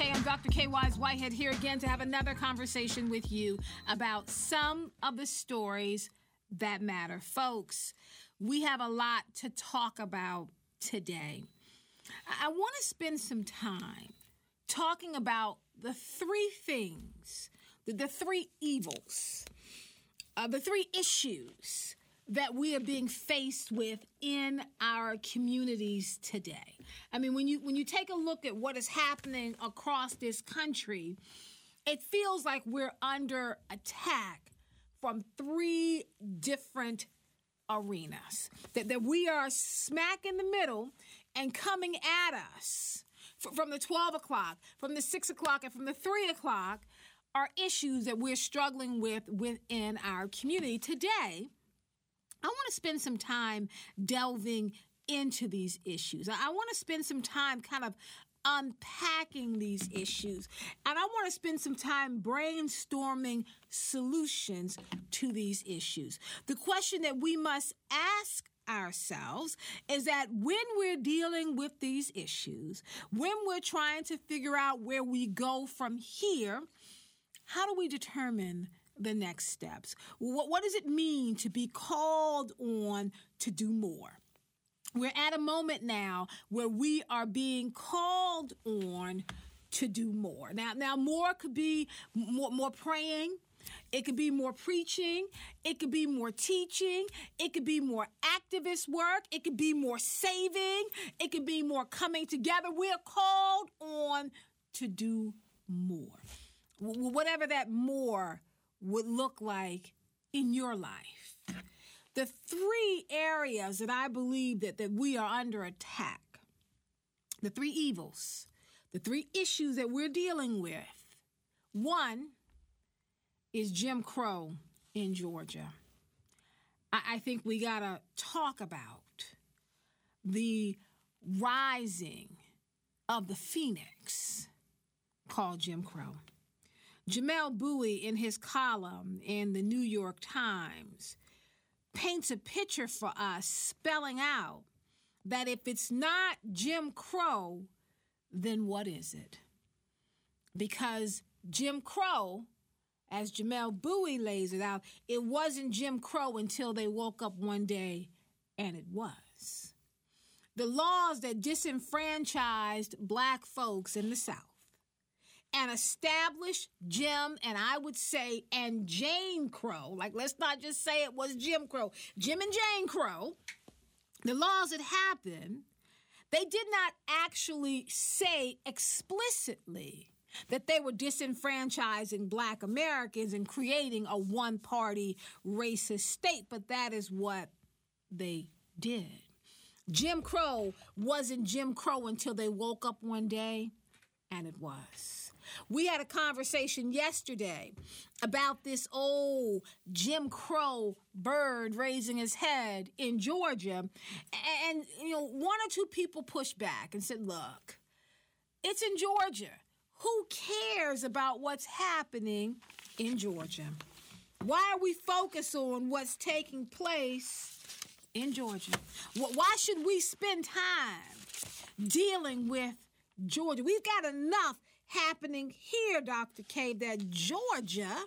Hey, I'm Dr. K. Wise Whitehead here again to have another conversation with you about some of the stories that matter. Folks, we have a lot to talk about today. I want to spend some time talking about the three things, the three evils, the three issues that we are being faced with in our communities today. I mean, when you take a look at what is happening across this country, it feels like we're under attack from three different arenas. That we are smack in the middle and coming at us from the 12 o'clock, from the 6 o'clock, and from the 3 o'clock are issues that we're struggling with within our community. Today, I want to spend some time delving into these issues. I want to spend some time kind of unpacking these issues. And I want to spend some time brainstorming solutions to these issues. The question that we must ask ourselves is that when we're dealing with these issues, when we're trying to figure out where we go from here, how do we determine the next steps? What does it mean to be called on to do more? We're at a moment now where we are being called on to do more. Now more could be more praying. It could be more preaching. It could be more teaching. It could be more activist work. It could be more saving. It could be more coming together. We're called on to do more. Whatever that more would look like in your life. The three areas that I believe that we are under attack, the three evils, the three issues that we're dealing with. One is Jim Crow in Georgia. I think we got to talk about the rising of the phoenix called Jim Crow. Jamelle Bouie, in his column in the New York Times, paints a picture for us, spelling out that if it's not Jim Crow, then what is it? Because Jim Crow, as Jamelle Bouie lays it out, it wasn't Jim Crow until they woke up one day, and it was. The laws that disenfranchised black folks in the South and established Jim, and I would say, and Jane Crow, like let's not just say it was Jim Crow, Jim and Jane Crow, the laws that happened, they did not actually say explicitly that they were disenfranchising black Americans and creating a one-party racist state, but that is what they did. Jim Crow wasn't Jim Crow until they woke up one day, and it was. We had a conversation yesterday about this old Jim Crow bird raising his head in Georgia. And one or two people pushed back and said, look, it's in Georgia. Who cares about what's happening in Georgia? Why are we focused on what's taking place in Georgia? Why should we spend time dealing with Georgia? We've got enough happening here, Dr. K, that Georgia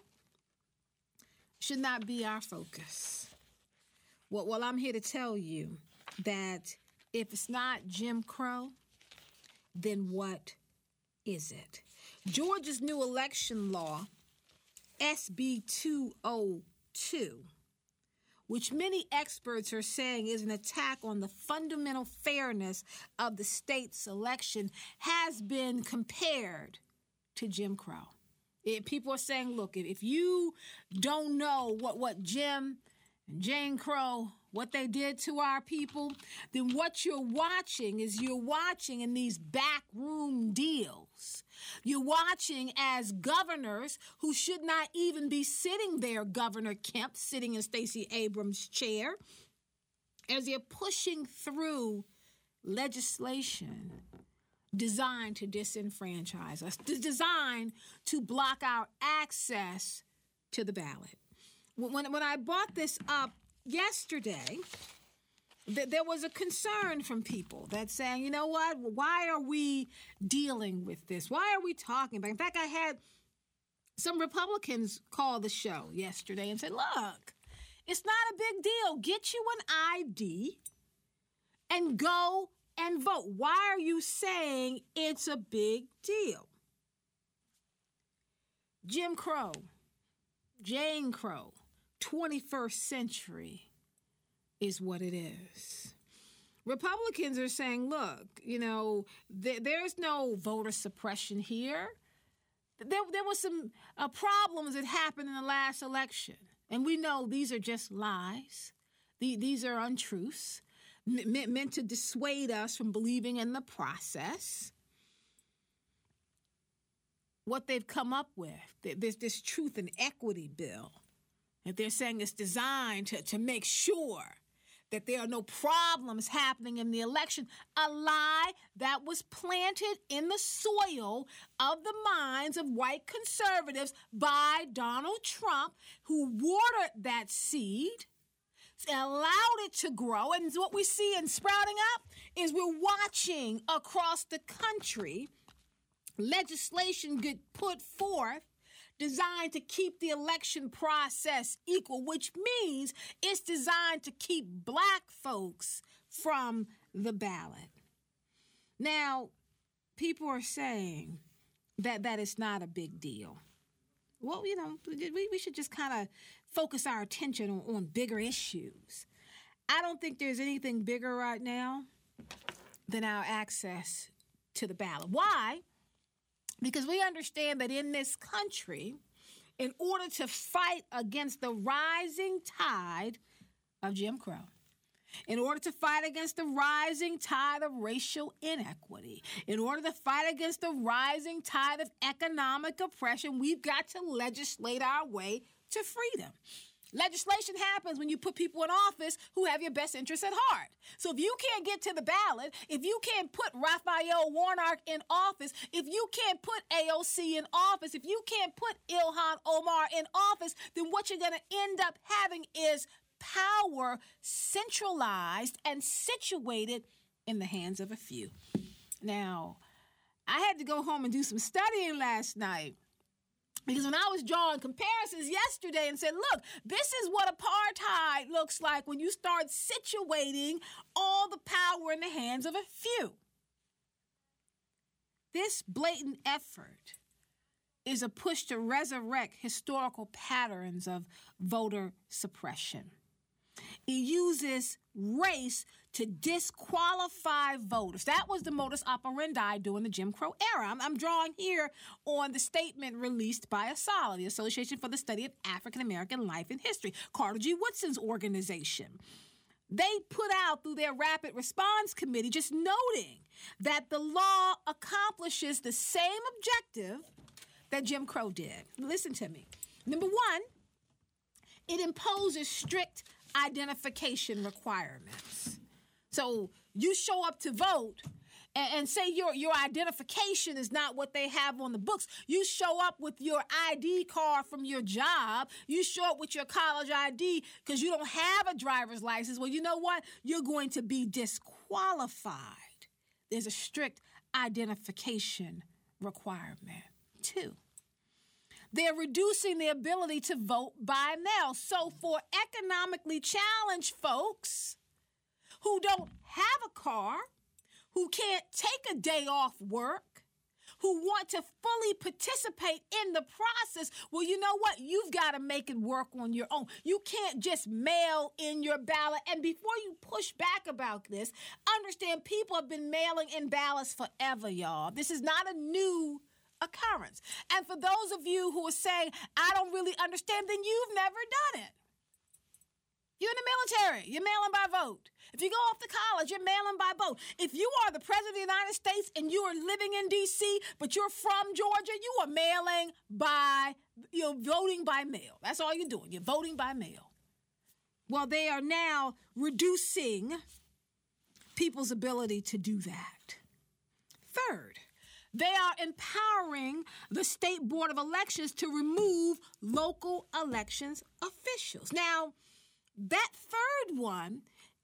should not be our focus. Well, I'm here to tell you that if it's not Jim Crow, then what is it? Georgia's new election law, SB 202, which many experts are saying is an attack on the fundamental fairness of the state's election, has been compared to Jim Crow. People are saying, look, if you don't know what Jim and Jane Crow, what they did to our people, then what you're watching in these backroom deals. You're watching as governors who should not even be sitting there, Governor Kemp, sitting in Stacey Abrams' chair, as they're pushing through legislation designed to disenfranchise us, designed to block our access to the ballot. When I brought this up yesterday, there was a concern from people that saying, you know what, why are we dealing with this? Why are we talking about it? In fact, I had some Republicans call the show yesterday and said, look, it's not a big deal. Get you an ID and go and vote. Why are you saying it's a big deal? Jim Crow, Jane Crow, 21st century is what it is. Republicans are saying, look, there's no voter suppression here. There was some problems that happened in the last election. And we know these are just lies. These are untruths meant to dissuade us from believing in the process. What they've come up with, there's this truth and equity bill that they're saying is designed to make sure that there are no problems happening in the election, a lie that was planted in the soil of the minds of white conservatives by Donald Trump, who watered that seed, allowed it to grow. And what we see in sprouting up is we're watching across the country legislation get put forth designed to keep the election process equal, which means it's designed to keep black folks from the ballot. Now, people are saying that it's not a big deal. Well, we should just kind of focus our attention on bigger issues. I don't think there's anything bigger right now than our access to the ballot. Why? Because we understand that in this country, in order to fight against the rising tide of Jim Crow, in order to fight against the rising tide of racial inequity, in order to fight against the rising tide of economic oppression, we've got to legislate our way to freedom. Legislation happens when you put people in office who have your best interests at heart. So if you can't get to the ballot, if you can't put Raphael Warnock in office, if you can't put AOC in office, if you can't put Ilhan Omar in office, then what you're going to end up having is power centralized and situated in the hands of a few. Now, I had to go home and do some studying last night. Because when I was drawing comparisons yesterday and said, look, this is what apartheid looks like when you start situating all the power in the hands of a few. This blatant effort is a push to resurrect historical patterns of voter suppression. It uses race to disqualify voters. That was the modus operandi during the Jim Crow era. I'm drawing here on the statement released by ASALH, the Association for the Study of African American Life and History, Carter G. Woodson's organization. They put out through their Rapid Response Committee just noting that the law accomplishes the same objective that Jim Crow did. Listen to me. Number one, it imposes strict identification requirements. So you show up to vote and say your identification is not what they have on the books. You show up with your ID card from your job. You show up with your college ID because you don't have a driver's license. Well, you know what? You're going to be disqualified. There's a strict identification requirement. 2, they're reducing the ability to vote by mail. So for economically challenged folks who don't have a car, who can't take a day off work, who want to fully participate in the process, well, you know what? You've got to make it work on your own. You can't just mail in your ballot. And before you push back about this, understand people have been mailing in ballots forever, y'all. This is not a new occurrence. And for those of you who are saying, I don't really understand, then you've never done it. You're in the military. You're mailing by vote. If you go off to college, you're mailing by vote. If you are the president of the United States and you are living in D.C., but you're from Georgia, you are you're voting by mail. That's all you're doing. You're voting by mail. Well, they are now reducing people's ability to do that. 3rd, they are empowering the State Board of Elections to remove local elections officials. Now, that 3rd one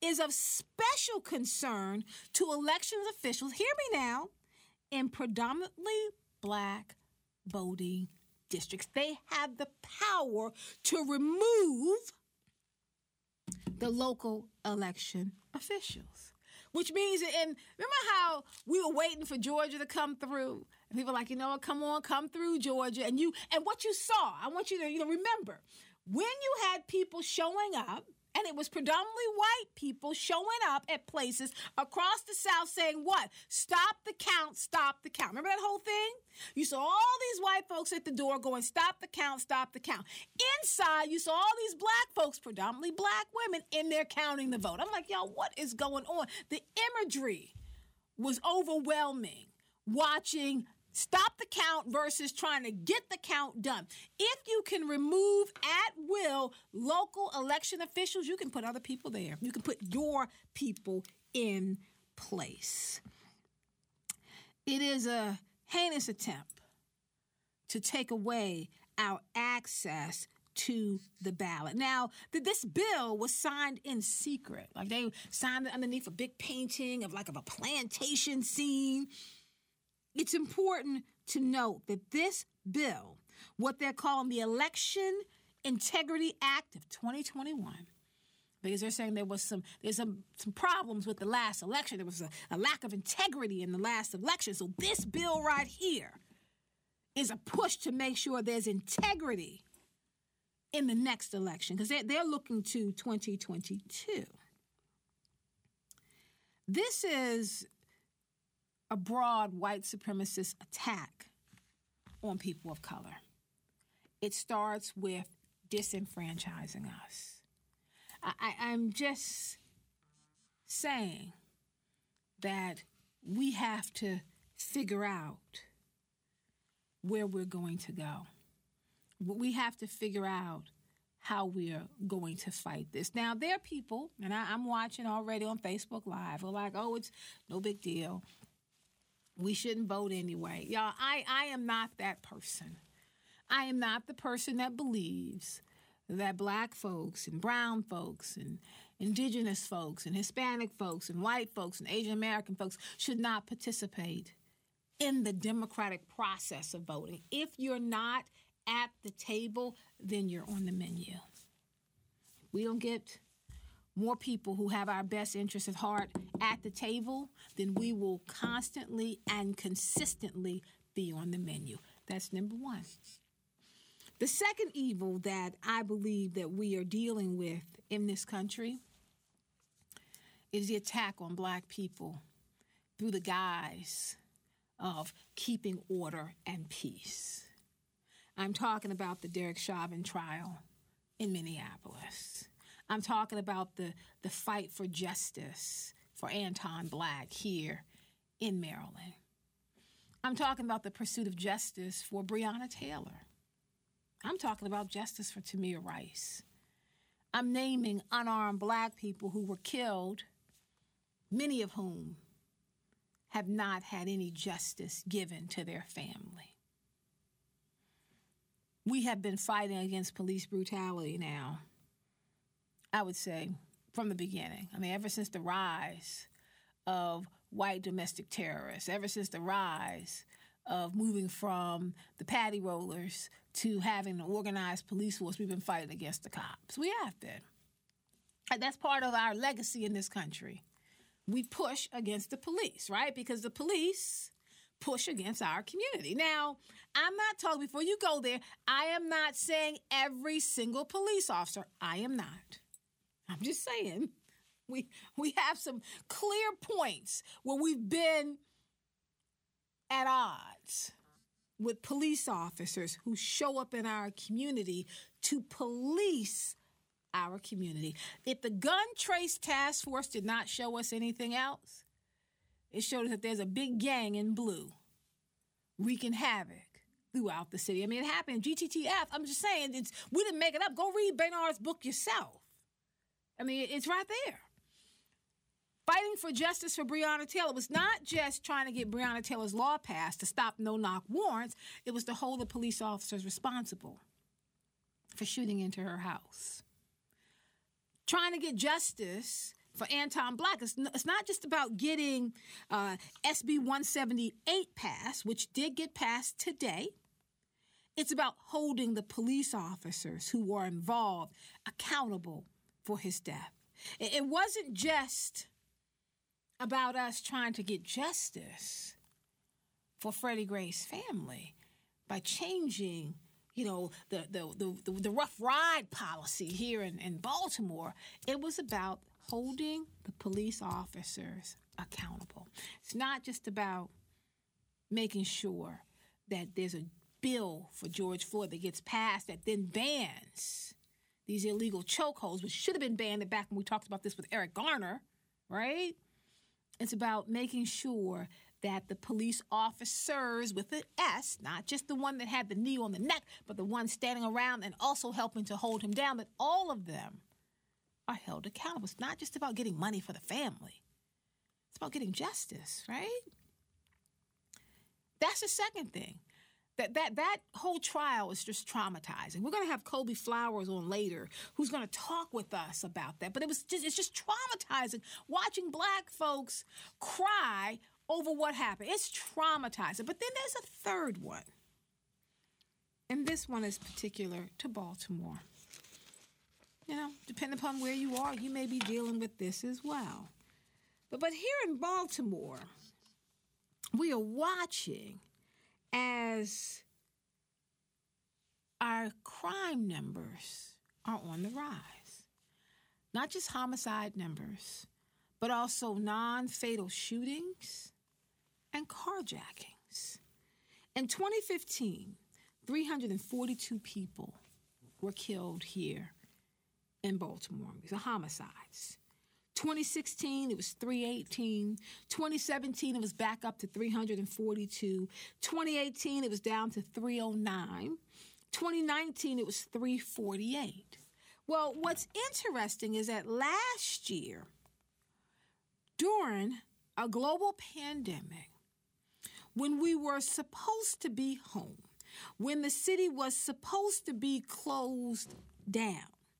is of special concern to elections officials, hear me now, in predominantly black voting districts. They have the power to remove the local election officials. Which means, and remember how we were waiting for Georgia to come through? And people were like, you know what, come through, Georgia. And what you saw, I want you to remember, when you had people showing up, and it was predominantly white people showing up at places across the South saying what? Stop the count, stop the count. Remember that whole thing? You saw all these white folks at the door going, stop the count, stop the count. Inside, you saw all these black folks, predominantly black women, in there counting the vote. I'm like, y'all, what is going on? The imagery was overwhelming, watching stop the count versus trying to get the count done. If you can remove at will local election officials, you can put other people there. You can put your people in place. It is a heinous attempt to take away our access to the ballot. Now, this bill was signed in secret. Like they signed it underneath a big painting of a plantation scene. It's important to note that this bill, what they're calling the Election Integrity Act of 2021, because they're saying there's some problems with the last election. There was a lack of integrity in the last election. So this bill right here is a push to make sure there's integrity in the next election, because they're looking to 2022. This is a broad white supremacist attack on people of color. It starts with disenfranchising us. I'm just saying that we have to figure out where we're going to go. We have to figure out how we are going to fight this. Now, there are people, and I'm watching already on Facebook Live, who are like, oh, it's no big deal. We shouldn't vote anyway. Y'all, I am not that person. I am not the person that believes that black folks and brown folks and indigenous folks and Hispanic folks and white folks and Asian American folks should not participate in the democratic process of voting. If you're not at the table, then you're on the menu. We don't get more people who have our best interests at heart at the table, then we will constantly and consistently be on the menu. That's number one. The second evil that I believe that we are dealing with in this country is the attack on black people through the guise of keeping order and peace. I'm talking about the Derek Chauvin trial in Minneapolis. I'm talking about the fight for justice for Anton Black here in Maryland. I'm talking about the pursuit of justice for Breonna Taylor. I'm talking about justice for Tamir Rice. I'm naming unarmed black people who were killed, many of whom have not had any justice given to their family. We have been fighting against police brutality now, I would say, from the beginning. I mean, ever since the rise of white domestic terrorists, ever since the rise of moving from the patty rollers to having an organized police force, we've been fighting against the cops. We have been. And that's part of our legacy in this country. We push against the police, right? Because the police push against our community. Now, I'm not talking, before you go there, I am not saying every single police officer. I am not. I'm just saying we have some clear points where we've been at odds with police officers who show up in our community to police our community. If the Gun Trace Task Force did not show us anything else, it showed us that there's a big gang in blue wreaking havoc throughout the city. I mean, it happened. GTTF, I'm just saying, we didn't make it up. Go read Bernard's book yourself. I mean, it's right there. Fighting for justice for Breonna Taylor was not just trying to get Breonna Taylor's law passed to stop no-knock warrants. It was to hold the police officers responsible for shooting into her house. Trying to get justice for Anton Black. It's not just about getting SB 178 passed, which did get passed today. It's about holding the police officers who were involved accountable for his death. It wasn't just about us trying to get justice for Freddie Gray's family by changing, the rough ride policy here in Baltimore. It was about holding the police officers accountable. It's not just about making sure that there's a bill for George Floyd that gets passed that then bans these illegal chokeholds, which should have been banned back when we talked about this with Eric Garner, right? It's about making sure that the police officers with an S, not just the one that had the knee on the neck, but the one standing around and also helping to hold him down, that all of them are held accountable. It's not just about getting money for the family. It's about getting justice, right? That's the second thing. That whole trial is just traumatizing. We're going to have Kobe Flowers on later, who's going to talk with us about that. But it's just traumatizing watching Black folks cry over what happened. It's traumatizing. But then there's a third one. And this one is particular to Baltimore. Depending upon where you are, you may be dealing with this as well. But here in Baltimore, we are watching as our crime numbers are on the rise. Not just homicide numbers, but also non-fatal shootings and carjackings. In 2015, 342 people were killed here in Baltimore. These are homicides. 2016, it was 318. 2017, it was back up to 342. 2018, it was down to 309. 2019, it was 348. Well, what's interesting is that last year, during a global pandemic, when we were supposed to be home, when the city was supposed to be closed down,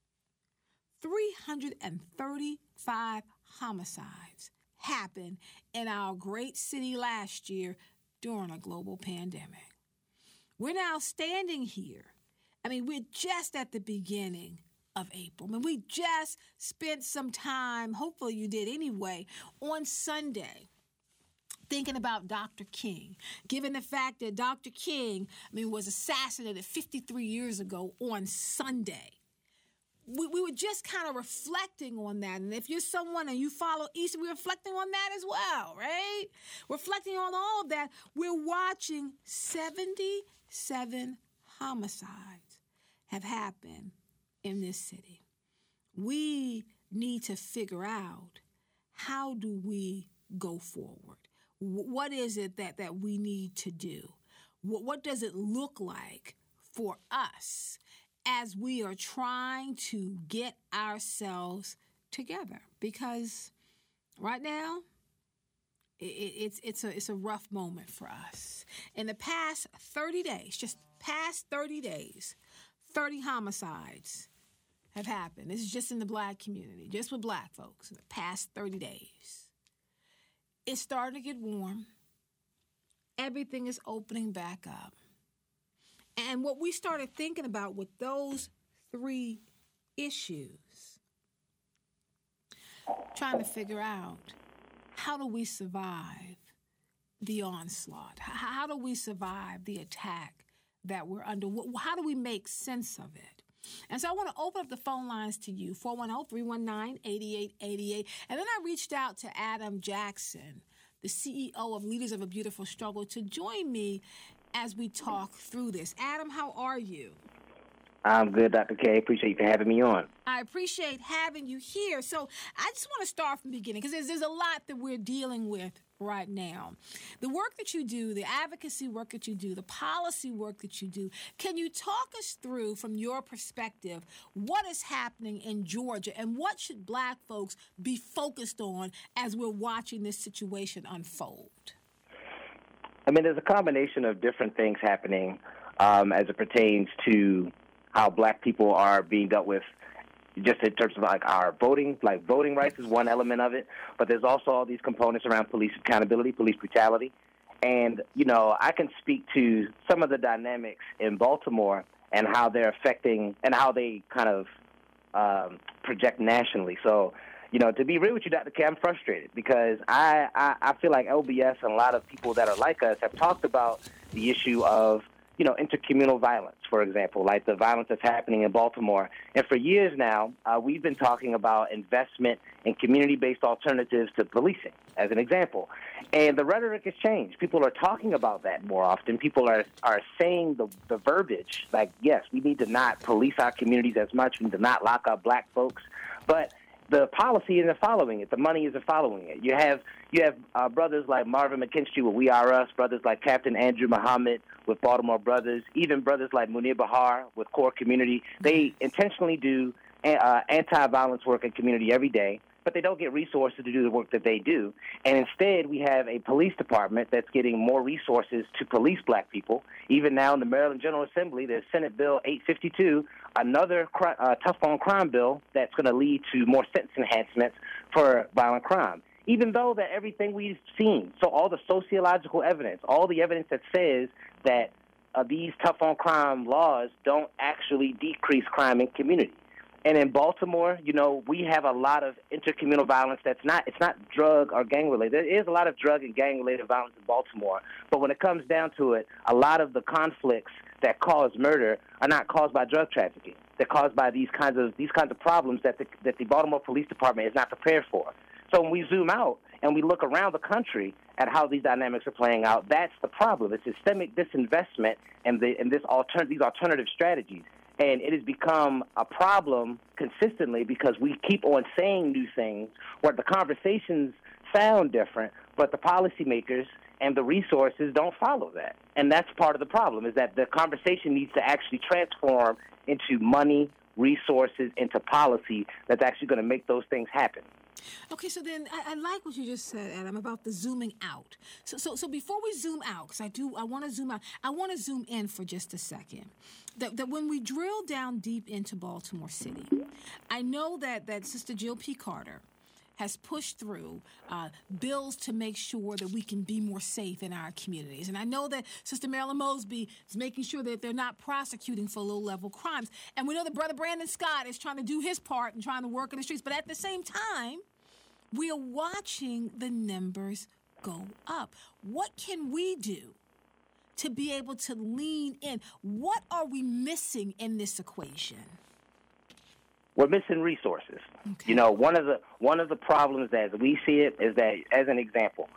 335 homicides happened in our great city last year during a global pandemic. We're now standing here. We're just at the beginning of April. We just spent some time, hopefully you did anyway, on Sunday thinking about Dr. King, given the fact that Dr. King, was assassinated 53 years ago on Sunday. We were just kind of reflecting on that. And if you're someone and you follow Easter, we're reflecting on that as well, right? Reflecting on all of that. We're watching 77 homicides have happened in this city. We need to figure out, how do we go forward? What is it that we need to do? What does it look like for us as we are trying to get ourselves together? Because right now, it's a rough moment for us. In the past 30 days, just past 30 days, 30 homicides have happened. This is just in the Black community, just with Black folks in the past 30 days. It's starting to get warm. Everything is opening back up. And what we started thinking about with those three issues, trying to figure out, how do we survive the onslaught? How do we survive the attack that we're under? How do we make sense of it? And so I want to open up the phone lines to you, 410-319-8888. And then I reached out to Adam Jackson, the CEO of Leaders of a Beautiful Struggle, to join me as we talk through this. Adam, how are you? I'm good, Dr. K. Appreciate you for having me on. I appreciate having you here. So I just want to start from the beginning, because there's a lot that we're dealing with right now. The work that you do, the advocacy work that you do, the policy work that you do, can you talk us through, from your perspective, what is happening in Georgia and what should Black folks be focused on as we're watching this situation unfold? There's a combination of different things happening as it pertains to how Black people are being dealt with just in terms of like our voting rights is one element of it, but there's also all these components around police accountability, police brutality. And, I can speak to some of the dynamics in Baltimore and how they're affecting and how they kind of project nationally. So, to be real with you, Dr. K, I'm frustrated because I feel like LBS and a lot of people that are like us have talked about the issue of, intercommunal violence, for example, like the violence that's happening in Baltimore. And for years now, we've been talking about investment in community-based alternatives to policing, as an example. And the rhetoric has changed. People are talking about that more often. People are saying the verbiage, like, yes, we need to not police our communities as much. We need to not lock up black folks. But the policy isn't following it. The money isn't following it. You have brothers like Marvin McKinstry with We Are Us, brothers like Captain Andrew Muhammad with Baltimore Brothers, even brothers like Munir Bahar with Core Community. They intentionally do anti-violence work in community every day, but they don't get resources to do the work that they do. And instead, we have a police department that's getting more resources to police black people. Even now in the Maryland General Assembly, there's Senate Bill 852, another tough on crime bill that's going to lead to more sentence enhancements for violent crime. Even though that everything we've seen, so all the sociological evidence, all the evidence that says that these tough on crime laws don't actually decrease crime in community. And in Baltimore, we have a lot of intercommunal violence it's not drug or gang related. There is a lot of drug and gang related violence in Baltimore, but when it comes down to it, a lot of the conflicts that cause murder are not caused by drug trafficking. They're caused by these kinds of problems that the Baltimore Police Department is not prepared for. So when we zoom out and we look around the country at how these dynamics are playing out, that's the problem. It's systemic disinvestment and these alternative strategies. And it has become a problem consistently because we keep on saying new things where the conversations sound different, but the policymakers and the resources don't follow that. And that's part of the problem, is that the conversation needs to actually transform into money, resources, into policy that's actually going to make those things happen. Okay, so then I like what you just said, Adam, about the zooming out. So before we zoom out, because I want to zoom out, I want to zoom in for just a second. That when we drill down deep into Baltimore City, I know that Sister Jill P. Carter has pushed through bills to make sure that we can be more safe in our communities. And I know that Sister Marilyn Mosby is making sure that they're not prosecuting for low-level crimes. And we know that Brother Brandon Scott is trying to do his part and trying to work in the streets. But at the same time, we are watching the numbers go up. What can we do to be able to lean in? What are we missing in this equation? We're missing resources. Okay. One of the problems that we see it is that, as an example,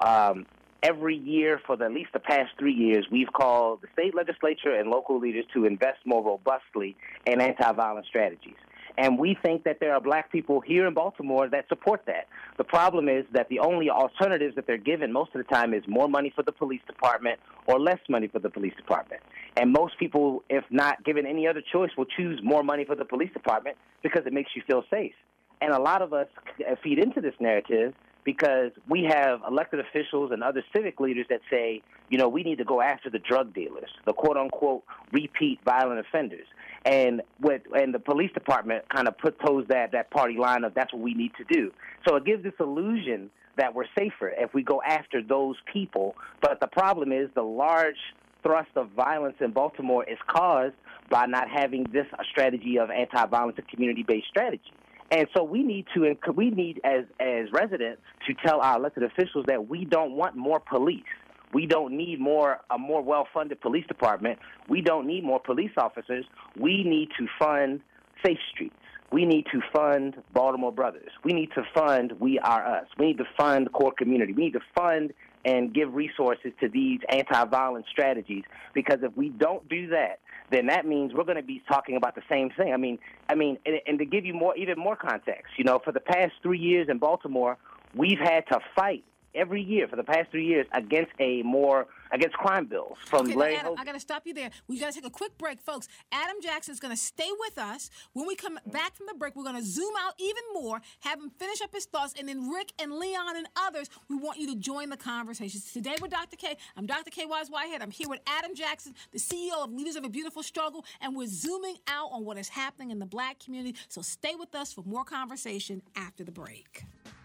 every year for at least the past 3 years, we've called the state legislature and local leaders to invest more robustly in anti-violence strategies. And we think that there are black people here in Baltimore that support that. The problem is that the only alternatives that they're given most of the time is more money for the police department or less money for the police department. And most people, if not given any other choice, will choose more money for the police department because it makes you feel safe. And a lot of us feed into this narrative because we have elected officials and other civic leaders that say, we need to go after the drug dealers, the quote-unquote repeat violent offenders. And the police department kind of toes that party line of that's what we need to do. So it gives this illusion that we're safer if we go after those people. But the problem is the large thrust of violence in Baltimore is caused by not having this strategy of anti-violence and community-based strategy. And so we need as residents to tell our elected officials that we don't want more police. We don't need a more well-funded police department. We don't need more police officers. We need to fund Safe Streets. We need to fund Baltimore Brothers. We need to fund We Are Us. We need to fund Core Community. We need to fund and give resources to these anti-violence strategies, because if we don't do that, then that means we're going to be talking about the same thing. I mean, and to give you even more context, for the past 3 years in Baltimore, we've had to fight every year for the past 3 years against crime bills from Larry Adam, I got to stop you there. We got to take a quick break, folks. Adam Jackson's going to stay with us. When we come back from the break, we're going to zoom out even more, have him finish up his thoughts, and then Rick and Leon and others, we want you to join the conversation. Today with Dr. K, I'm Dr. K. Wise Whitehead. I'm here with Adam Jackson, the CEO of Leaders of a Beautiful Struggle, and we're zooming out on what is happening in the black community. So stay with us for more conversation after the break.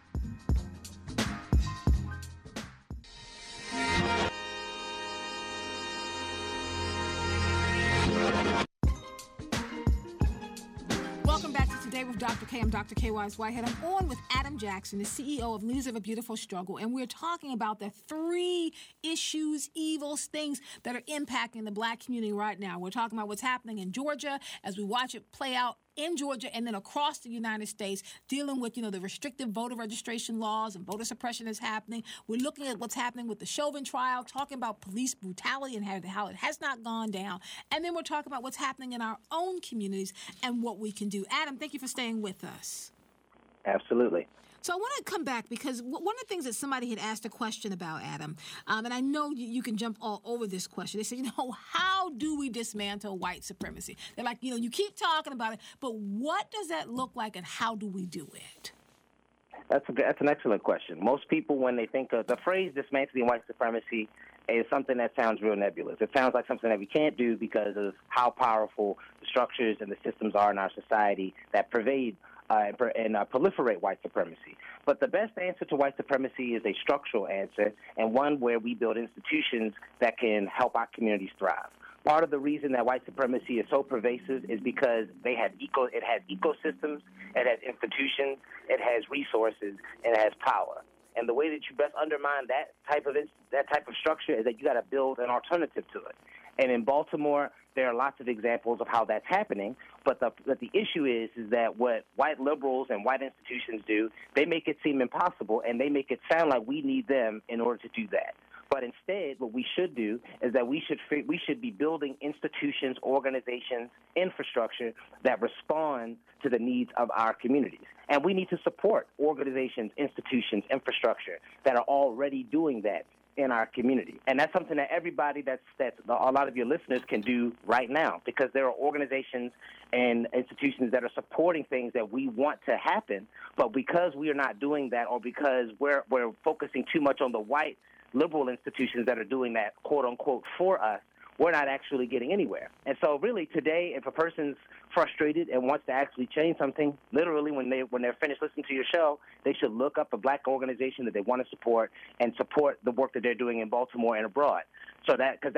Welcome back to Today with Dr. K. I'm Dr. K. Wise Whitehead. I'm on with Adam Jackson, the CEO of Leaders of a Beautiful Struggle, and we're talking about the 3 issues, evils, things that are impacting the black community right now. We're talking about what's happening in Georgia as we watch it play out in Georgia and then across the United States, dealing with, the restrictive voter registration laws and voter suppression is happening. We're looking at what's happening with the Chauvin trial, talking about police brutality and how it has not gone down. And then we're talking about what's happening in our own communities and what we can do. Adam, thank you for staying with us. Absolutely. So I want to come back because one of the things that somebody had asked a question about, Adam, and I know you can jump all over this question. They said, how do we dismantle white supremacy? They're like, you keep talking about it, but what does that look like and how do we do it? That's an excellent question. Most people, when they think of the phrase dismantling white supremacy, is something that sounds real nebulous. It sounds like something that we can't do because of how powerful the structures and the systems are in our society that pervade and proliferate white supremacy. But the best answer to white supremacy is a structural answer, and one where we build institutions that can help our communities thrive. Part of the reason that white supremacy is so pervasive is because it has ecosystems, it has institutions, it has resources, and it has power. And the way that you best undermine that type of structure is that you got to build an alternative to it. And in Baltimore, there are lots of examples of how that's happening. But the issue is that what white liberals and white institutions do, they make it seem impossible, and they make it sound like we need them in order to do that. But instead, what we should do is that we should be building institutions, organizations, infrastructure that respond to the needs of our communities. And we need to support organizations, institutions, infrastructure that are already doing that in our community. And that's something that everybody that's a lot of your listeners can do right now, because there are organizations and institutions that are supporting things that we want to happen, but because we are not doing that, or because we're focusing too much on the white liberal institutions that are doing that, quote unquote, for us, we're not actually getting anywhere. And so really today, if a person's frustrated and wants to actually change something, literally when they're finished listening to your show, they should look up a black organization that they want to support and support the work that they're doing in Baltimore and abroad. So because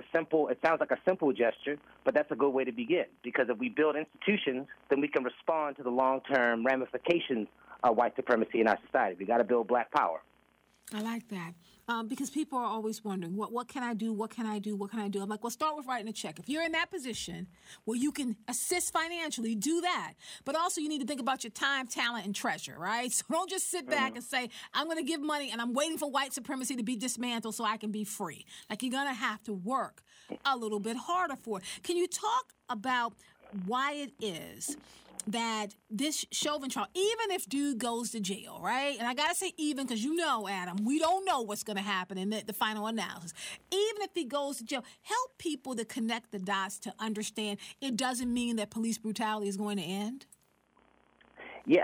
it sounds like a simple gesture, but that's a good way to begin. Because if we build institutions, then we can respond to the long-term ramifications of white supremacy in our society. We got to build black power. I like that. Because people are always wondering, what can I do? What can I do? What can I do? I'm like, well, start with writing a check. If you're in that position where you can assist financially, do that. But also you need to think about your time, talent, and treasure, right? So don't just sit back and say, I'm going to give money and I'm waiting for white supremacy to be dismantled so I can be free. Like, you're going to have to work a little bit harder for it. Can you talk about why it is that this Chauvin trial, even if dude goes to jail, right? And I got to say even because Adam, we don't know what's going to happen in the final analysis. Even if he goes to jail, help people to connect the dots to understand it doesn't mean that police brutality is going to end. Yeah,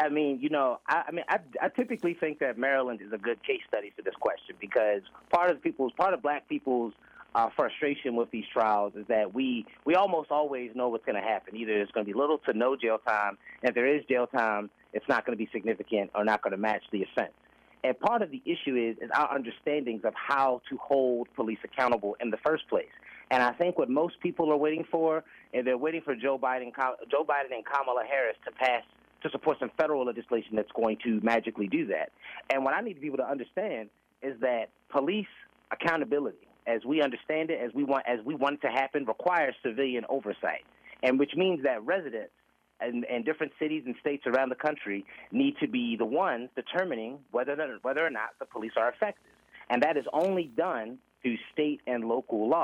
I typically think that Maryland is a good case study for this question, because part of black people's frustration with these trials is that we almost always know what's going to happen. Either there's going to be little to no jail time, and if there is jail time, it's not going to be significant or not going to match the offense. And part of the issue is our understandings of how to hold police accountable in the first place. And I think what most people are waiting for, and they're waiting for Joe Biden and Kamala Harris to support some federal legislation that's going to magically do that. And what I need people to understand is that police accountability, as we understand it, as we want it to happen, requires civilian oversight, and which means that residents in different cities and states around the country need to be the ones determining whether or not the police are effective, and that is only done through state and local law.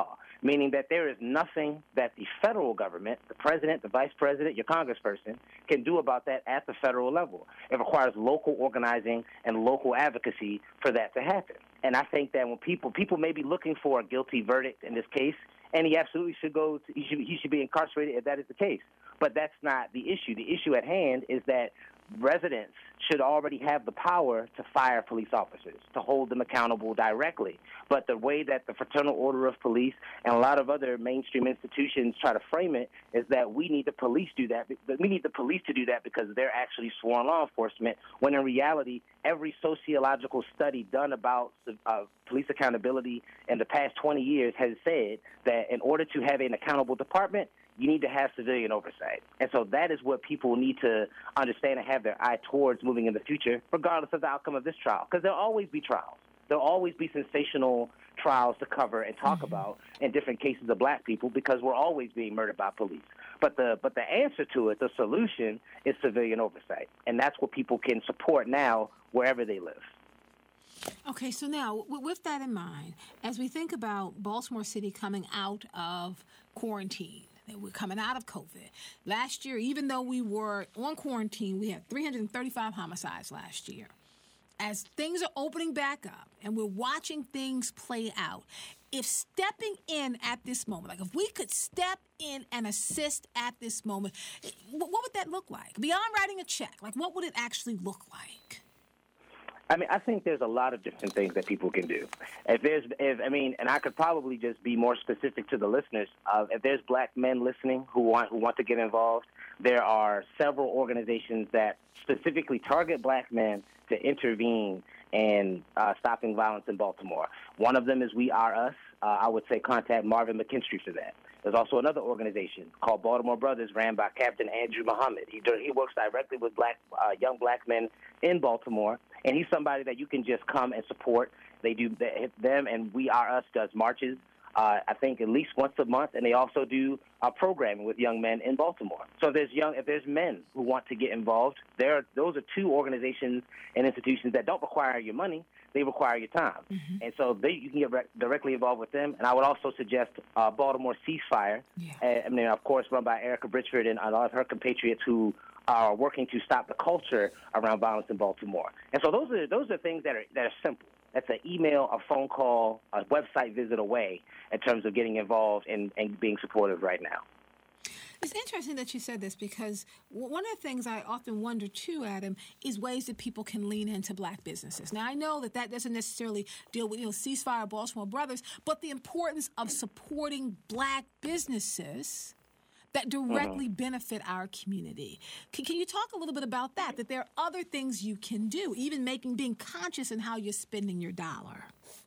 meaning that there is nothing that the federal government, the president, the vice president, your congressperson, can do about that at the federal level. It requires local organizing and local advocacy for that to happen. And I think that when people may be looking for a guilty verdict in this case, and he absolutely should he should be incarcerated if that is the case. But that's not the issue. The issue at hand is that residents should already have the power to fire police officers, to hold them accountable directly. But the way that the Fraternal Order of Police and a lot of other mainstream institutions try to frame it is that we need the police do that. We need the police to do that because they're actually sworn law enforcement, when in reality, every sociological study done about police accountability in the past 20 years has said that in order to have an accountable department, you need to have civilian oversight. And so that is what people need to understand and have their eye towards moving in the future, regardless of the outcome of this trial. Because there'll always be trials. There'll always be sensational trials to cover and talk about in different cases of black people because we're always being murdered by police. But the answer to it, the solution, is civilian oversight. And that's what people can support now wherever they live. Okay, so now, with that in mind, as we think about Baltimore City coming out of quarantine, we're coming out of COVID. Last year, even though we were on quarantine, we had 335 homicides last year. As things are opening back up and we're watching things play out, if stepping in at this moment, like if we could step in and assist at this moment, what would that look like? Beyond writing a check, like what would it actually look like? I mean, I think there's a lot of different things that people can do. And I could probably just be more specific to the listeners. If there's black men listening who want to get involved, there are several organizations that specifically target black men to intervene in stopping violence in Baltimore. One of them is We Are Us. I would say contact Marvin McKinstry for that. There's also another organization called Baltimore Brothers, ran by Captain Andrew Muhammad. He works directly with young black men in Baltimore, and he's somebody that you can just come and support. Them and We Are Us does marches, I think at least once a month, and they also do programming with young men in Baltimore. So if there's men who want to get involved, those are two organizations and institutions that don't require your money. They require your time. Mm-hmm. And so you can get directly involved with them. And I would also suggest Baltimore Ceasefire, of course, run by Erica Bridgeford and a lot of her compatriots who are working to stop the culture around violence in Baltimore. And so those are things that are simple. That's an email, a phone call, a website visit away in terms of getting involved and being supportive right now. It's interesting that you said this because one of the things I often wonder, too, Adam, is ways that people can lean into black businesses. Now, I know that doesn't necessarily deal with, Ceasefire, Baltimore Brothers, but the importance of supporting black businesses that directly benefit our community. Can you talk a little bit about that there are other things you can do, even being conscious in how you're spending your dollar?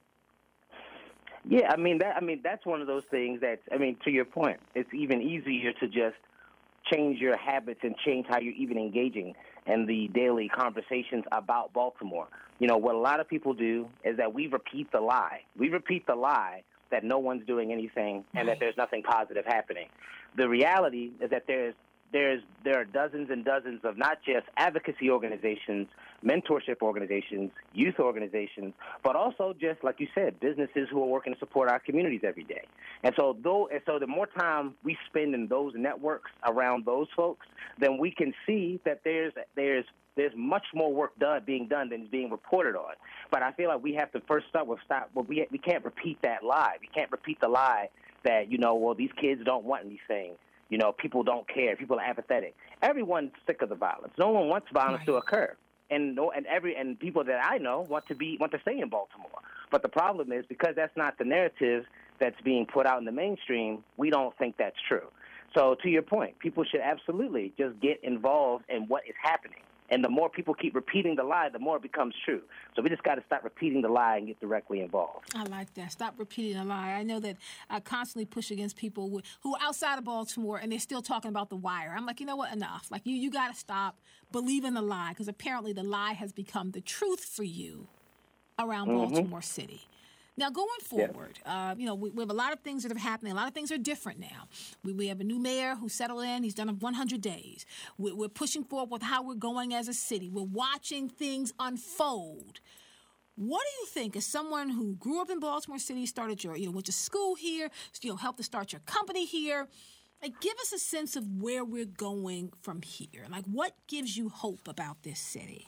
Yeah, that's one of those things to your point, it's even easier to just change your habits and change how you're even engaging in the daily conversations about Baltimore. What a lot of people do is that we repeat the lie. We repeat the lie that no one's doing anything and that there's nothing positive happening. The reality is that there are dozens and dozens of not just advocacy organizations, mentorship organizations, youth organizations, but also just, like you said, businesses who are working to support our communities every day. And so the more time we spend in those networks around those folks, then we can see that there's much more work being done than is being reported on. But I feel like we have to first we can't repeat that lie. We can't repeat the lie that, these kids don't want anything. People don't care. People are apathetic. Everyone's sick of the violence. No one wants violence to occur. And people that I know want to stay in Baltimore. But the problem is because that's not the narrative that's being put out in the mainstream, we don't think that's true. So to your point, people should absolutely just get involved in what is happening. And the more people keep repeating the lie, the more it becomes true. So we just got to stop repeating the lie and get directly involved. I like that. Stop repeating the lie. I know that I constantly push against people who are outside of Baltimore and they're still talking about The Wire. I'm like, you know what? Enough. Like, you got to stop believing the lie because apparently the lie has become the truth for you around Baltimore City. Now, going forward, we have a lot of things that are happening. A lot of things are different now. We have a new mayor who settled in. He's done 100 days. We're pushing forward with how we're going as a city. We're watching things unfold. What do you think, as someone who grew up in Baltimore City, started went to school here, helped to start your company here, like, give us a sense of where we're going from here. Like, what gives you hope about this city?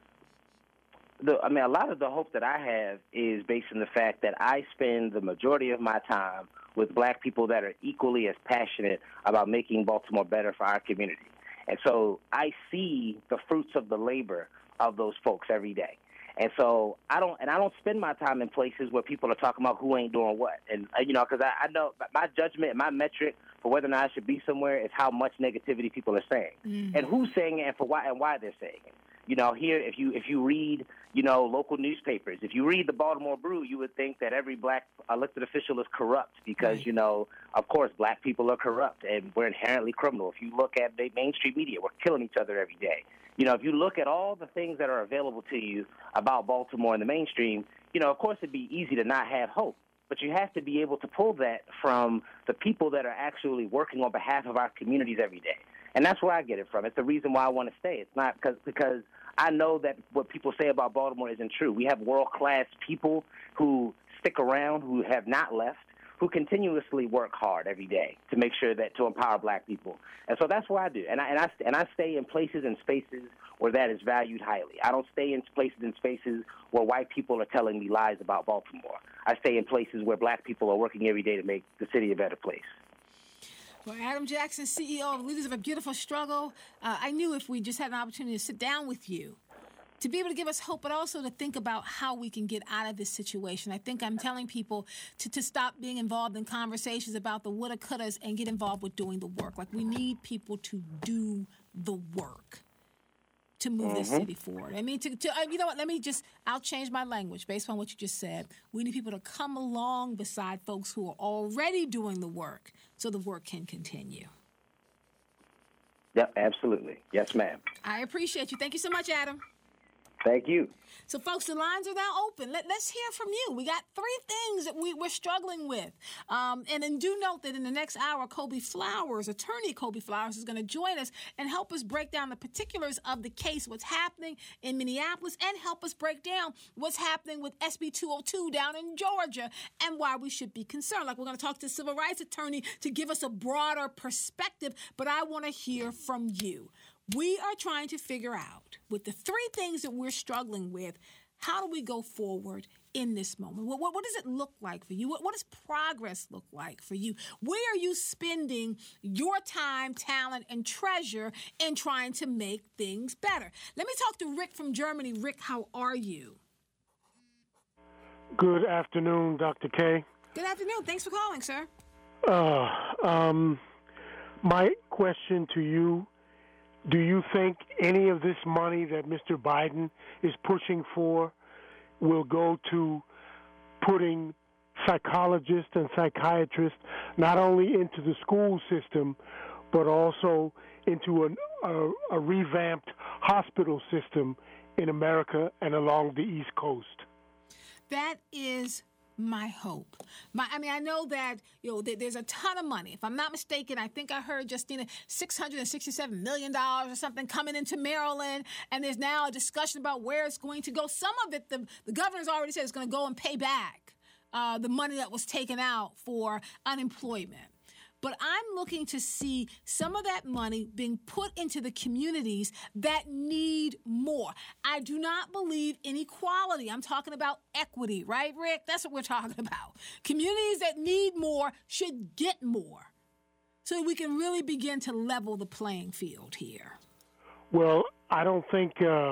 A lot of the hope that I have is based on the fact that I spend the majority of my time with black people that are equally as passionate about making Baltimore better for our community. And so I see the fruits of the labor of those folks every day. And so I don't spend my time in places where people are talking about who ain't doing what. And, because I know my judgment, my metric for whether or not I should be somewhere is how much negativity people are saying and who's saying it and for why they're saying it. Here, if you read, local newspapers, if you read the Baltimore Brew, you would think that every black elected official is corrupt because, of course, black people are corrupt and we're inherently criminal. If you look at the mainstream media, we're killing each other every day. If you look at all the things that are available to you about Baltimore in the mainstream, of course, it'd be easy to not have hope. But you have to be able to pull that from the people that are actually working on behalf of our communities every day. And that's where I get it from. It's the reason why I want to stay. It's not because I know that what people say about Baltimore isn't true. We have world-class people who stick around, who have not left, who continuously work hard every day to make sure that to empower black people. And so that's what I do. And I stay in places and spaces where that is valued highly. I don't stay in places and spaces where white people are telling me lies about Baltimore. I stay in places where black people are working every day to make the city a better place. Well, Adam Jackson, CEO of Leaders of a Beautiful Struggle, I knew if we just had an opportunity to sit down with you, to be able to give us hope, but also to think about how we can get out of this situation. I think I'm telling people to stop being involved in conversations about the woulda, couldas and get involved with doing the work. Like, we need people to do the work to move this city forward. I mean, you know what, I'll change my language based on what you just said. We need people to come along beside folks who are already doing the work so the work can continue. Yep, absolutely. Yes, ma'am. I appreciate you. Thank you so much, Adam. Thank you. So, folks, the lines are now open. Let's hear from you. We got 3 things that we're struggling with. And then do note that in the next hour, attorney Kobe Flowers, is going to join us and help us break down the particulars of the case, what's happening in Minneapolis, and help us break down what's happening with SB 202 down in Georgia and why we should be concerned. Like, we're going to talk to a civil rights attorney to give us a broader perspective, but I want to hear from you. We are trying to figure out, with the 3 things that we're struggling with, how do we go forward in this moment? What does it look like for you? What does progress look like for you? Where are you spending your time, talent, and treasure in trying to make things better? Let me talk to Rick from Germany. Rick, how are you? Good afternoon, Dr. K. Good afternoon. Thanks for calling, sir. My question to you, do you think any of this money that Mr. Biden is pushing for will go to putting psychologists and psychiatrists not only into the school system, but also into a revamped hospital system in America and along the East Coast? That is my hope. I know that, there's a ton of money. If I'm not mistaken, I think I heard, Justina, $667 million or something coming into Maryland, and there's now a discussion about where it's going to go. Some of it, the governor's already said it's going to go and pay back the money that was taken out for unemployment. But I'm looking to see some of that money being put into the communities that need more. I do not believe in equality. I'm talking about equity, right, Rick? That's what we're talking about. Communities that need more should get more so we can really begin to level the playing field here. Well, I don't think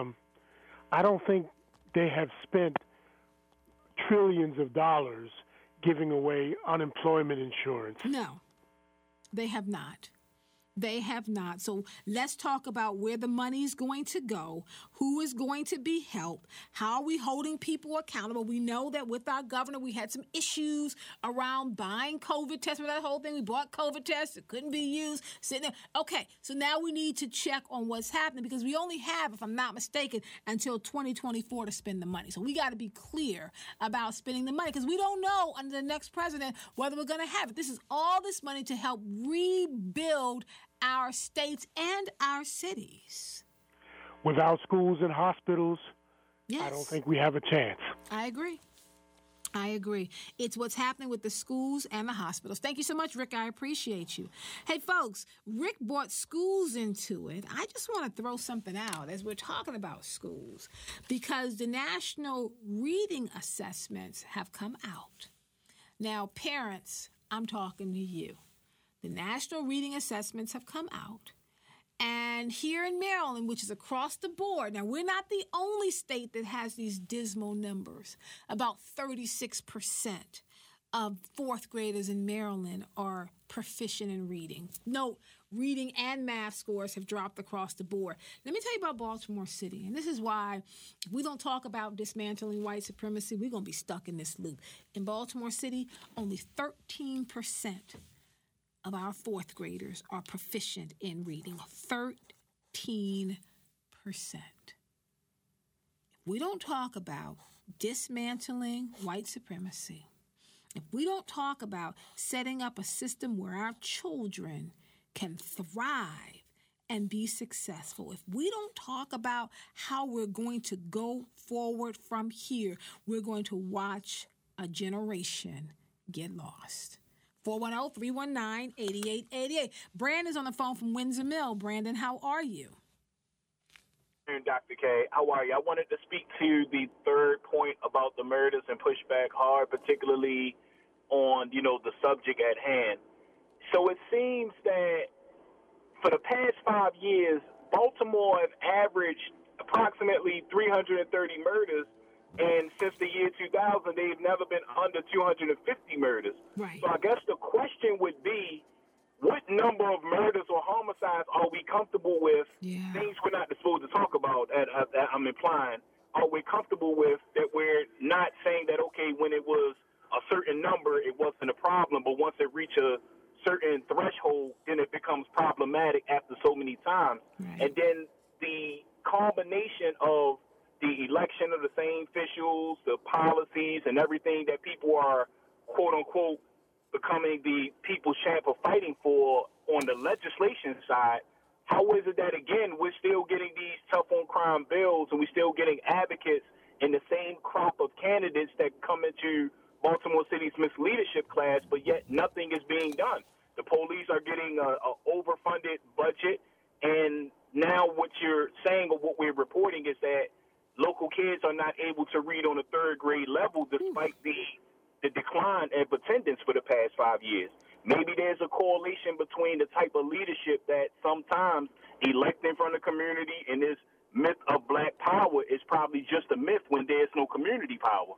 they have spent trillions of dollars giving away unemployment insurance. No. They have not. They have not. So let's talk about where the money is going to go, who is going to be helped, how are we holding people accountable. We know that with our governor, we had some issues around buying COVID tests. With that whole thing, we bought COVID tests. It couldn't be used. Sitting there. Okay, so now we need to check on what's happening because we only have, if I'm not mistaken, until 2024 to spend the money. So we got to be clear about spending the money because we don't know under the next president whether we're going to have it. This is all this money to help rebuild our states and our cities. Without schools and hospitals, Yes. I don't think we have a chance. I agree. It's what's happening with the schools and the hospitals. Thank you so much, Rick. I appreciate you. Hey, folks, Rick brought schools into it. I just want to throw something out as we're talking about schools, because the national reading assessments have come out. Now, parents, I'm talking to you. The national reading assessments have come out. And here in Maryland, which is across the board, now we're not the only state that has these dismal numbers. About 36% of fourth graders in Maryland are proficient in reading. No, reading and math scores have dropped across the board. Let me tell you about Baltimore City. And this is why if we don't talk about dismantling white supremacy, we're going to be stuck in this loop. In Baltimore City, only 13% of our fourth graders are proficient in reading. 13%. If we don't talk about dismantling white supremacy, if we don't talk about setting up a system where our children can thrive and be successful, if we don't talk about how we're going to go forward from here, we're going to watch a generation get lost. 410-319-8888. Brandon's on the phone from Windsor Mill. Brandon, how are you? Dr. K, how are you? I wanted to speak to the third point about the murders and push back hard, particularly on, the subject at hand. So it seems that for the past 5 years, Baltimore has averaged approximately 330 murders, and since the year 2000, they've never been under 250 murders. Right. So I guess the question would be, what number of murders or homicides are we comfortable with? Yeah. Things we're not supposed to talk about, I'm implying. Are we comfortable with that we're not saying that, okay, when it was a certain number, it wasn't a problem, but once it reaches a certain threshold, then it becomes problematic after so many times. Right. And then the combination of the election of the same officials, the policies, and everything that people are, quote-unquote, becoming the people's champ of fighting for on the legislation side, how is it that, again, we're still getting these tough-on-crime bills and we're still getting advocates in the same crop of candidates that come into Baltimore City's misleadership class, but yet nothing is being done? The police are getting an overfunded budget, and now what you're saying or what we're reporting is that local kids are not able to read on a third grade level despite the decline of attendance for the past 5 years. Maybe there's a correlation between the type of leadership that sometimes electing from the community and this myth of black power is probably just a myth when there's no community power.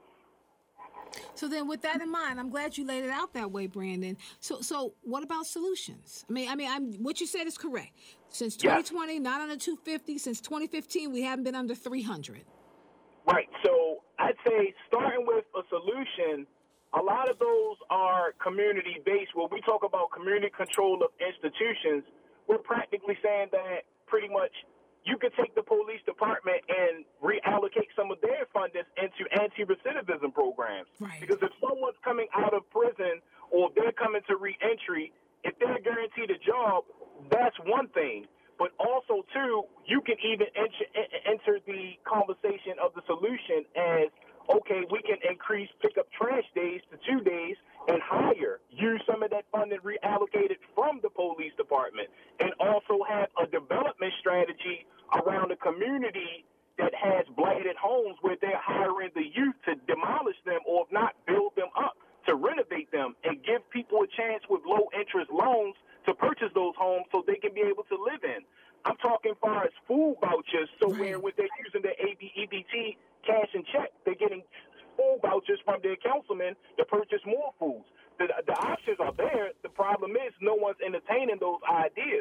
So then with that in mind, I'm glad you laid it out that way, Brandon. So what about solutions? What you said is correct. Since 2020, not under 250. Since 2015, we haven't been under 300. Right. So I'd say starting with a solution, a lot of those are community-based. When we talk about community control of institutions, we're practically saying that pretty much you could take the police department and reallocate some of their funding into anti-recidivism programs. Right. Because if someone's coming out of prison or they're coming to reentry, if they're guaranteed a job, that's one thing. But also, too, you can even enter the conversation of the solution as, okay, we can increase pickup trash days to 2 days and higher. Use some of that funding reallocated from the police department, and also have a development strategy around a community that has blighted homes where they're hiring the youth to demolish them, or if not, build them up, to renovate them, and give people a chance with low-interest loans to purchase those homes so they can be able to live in. I'm talking as far as food vouchers, so where when they're using their EBT cash and check, they're getting food vouchers from their councilmen to purchase more foods. The options are there. The problem is no one's entertaining those ideas.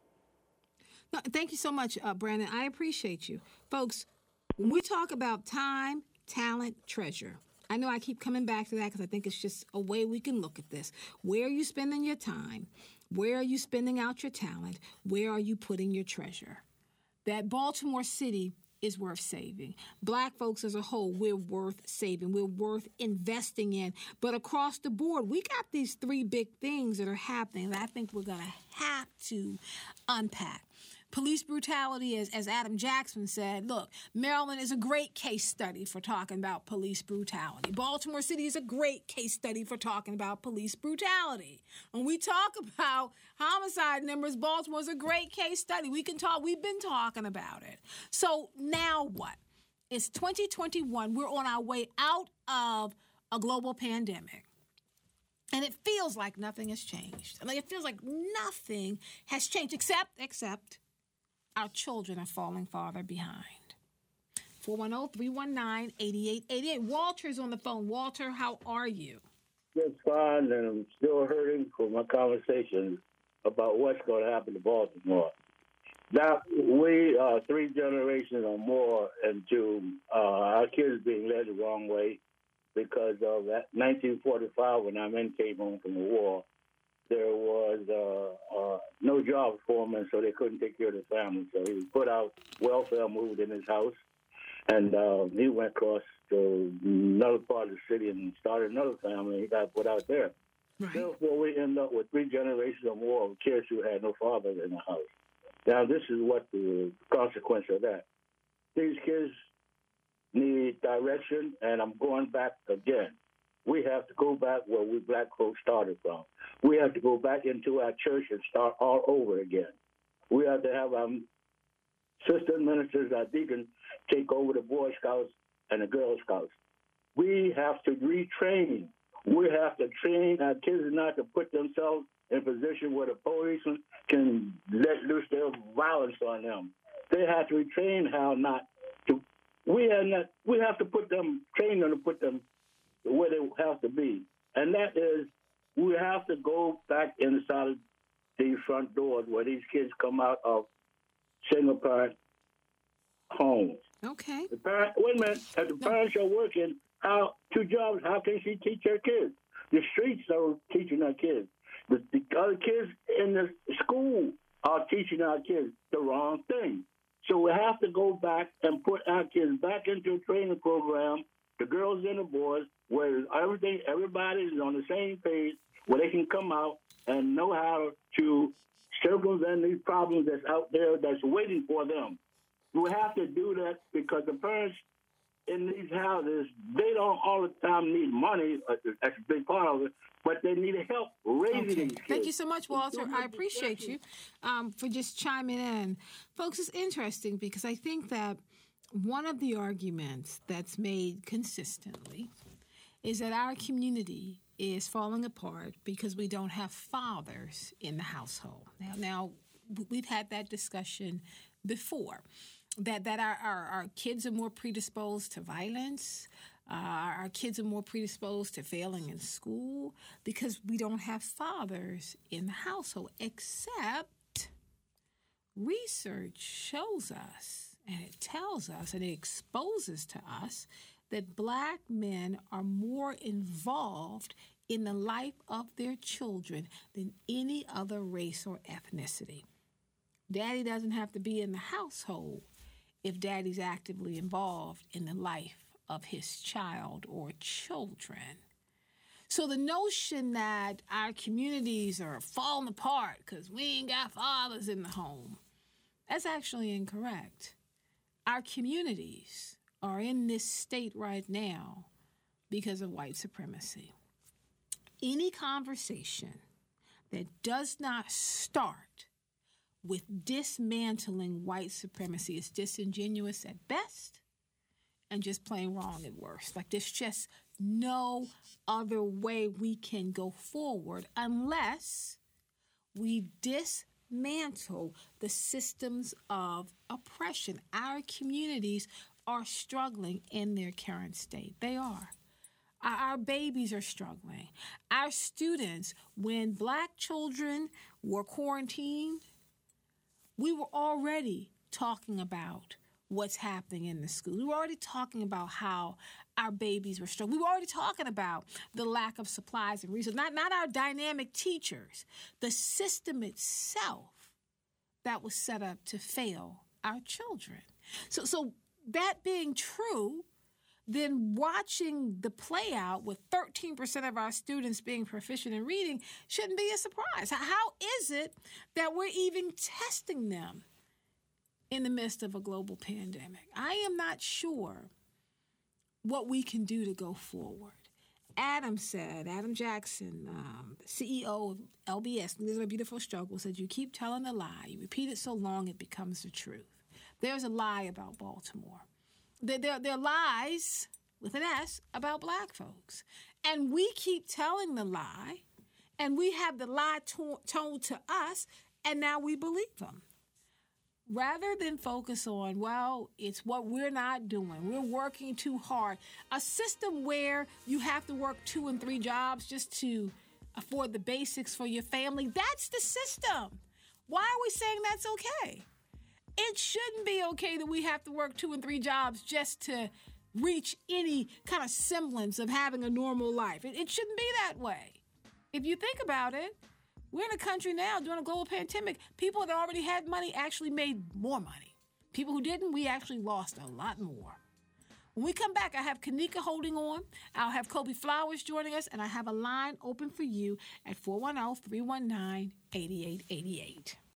No, thank you so much, Brandon. I appreciate you. Folks, when we talk about time, talent, treasure, I know I keep coming back to that because I think it's just a way we can look at this. Where are you spending your time? Where are you spending out your talent? Where are you putting your treasure? That Baltimore City is worth saving. Black folks as a whole, we're worth saving. We're worth investing in. But across the board, we got these three big things that are happening that I think we're going to have to unpack. Police brutality, as Adam Jackson said, look, Maryland is a great case study for talking about police brutality. Baltimore City is a great case study for talking about police brutality. When we talk about homicide numbers, Baltimore is a great case study. We've been talking about it. So now what? It's 2021. We're on our way out of a global pandemic. And it feels like nothing has changed. Like it feels like nothing has changed except our children are falling farther behind. 410-319-8888. Walter's on the phone. Walter, how are you? Just fine, and I'm still hurting for my conversation about what's going to happen to Baltimore. Now, we are 3 generations or more into our kids being led the wrong way. Because of that 1945, when our men came home from the war, there was no job for them, and so they couldn't take care of their family. So he was put out, welfare moved in his house, and he went across to another part of the city and started another family. He got put out there. Right. Therefore, we end up with 3 generations or more of kids who had no father in the house. Now, this is what the consequence of that. These kids need direction, and I'm going back again. We have to go back where we black folks started from. We have to go back into our church and start all over again. We have to have our sister ministers, our deacons, take over the Boy Scouts and the Girl Scouts. We have to retrain. We have to train our kids not to put themselves in a position where the policemen can let loose their violence on them. They have to retrain how not to. We have to train them to put them where they have to be. And that is, we have to go back inside these front doors where these kids come out of single-parent homes. Okay. Wait a minute. If the parents are working 2 jobs, how can she teach her kids? The streets are teaching our kids. The other kids in the school are teaching our kids the wrong thing. So we have to go back and put our kids back into a training program, the girls and the boys, where everybody is on the same page, where they can come out and know how to circumvent these problems that's out there that's waiting for them. We have to do that because the parents in these houses, they don't all the time need money. That's a big part of it. But they need help raising these kids. Thank you so much, Walter. I appreciate you for just chiming in. Folks, it's interesting because I think that one of the arguments that's made consistently is that our community is falling apart because we don't have fathers in the household. Now we've had that discussion before, that our kids are more predisposed to violence. Our kids are more predisposed to failing in school because we don't have fathers in the household, except research shows us, and it tells us, and it exposes to us that black men are more involved in the life of their children than any other race or ethnicity. Daddy doesn't have to be in the household if daddy's actively involved in the life of his child or children. So the notion that our communities are falling apart because we ain't got fathers in the home, that's actually incorrect. Our communities are in this state right now because of white supremacy. Any conversation that does not start with dismantling white supremacy is disingenuous at best and just plain wrong at worst. Like there's just no other way we can go forward unless we dismantle the systems of oppression. Our communities are struggling in their current state. They are. Our babies are struggling. Our students, when black children were quarantined, we were already talking about what's happening in the school. We were already talking about how our babies were struggling. We were already talking about the lack of supplies and resources. Not our dynamic teachers, the system itself that was set up to fail our children. So that being true, then watching the play out with 13% of our students being proficient in reading shouldn't be a surprise. How is it that we're even testing them in the midst of a global pandemic. I am not sure what we can do to go forward. Adam Jackson, CEO of LBS, Leaders of a Beautiful Struggle, said, you keep telling the lie. You repeat it so long it becomes the truth. There's a lie about Baltimore. There are lies, with an S, about black folks. And we keep telling the lie, and we have the lie told to us, and now we believe them. Rather than focus on, well, it's what we're not doing. We're working too hard. A system where you have to work 2 and 3 jobs just to afford the basics for your family, that's the system. Why are we saying that's okay? It shouldn't be okay that we have to work 2 and 3 jobs just to reach any kind of semblance of having a normal life. It shouldn't be that way. If you think about it, we're in a country now during a global pandemic. People that already had money actually made more money. People who didn't, we actually lost a lot more. When we come back, I have Kanika holding on. I'll have Kobe Flowers joining us, and I have a line open for you at 410-319-8888.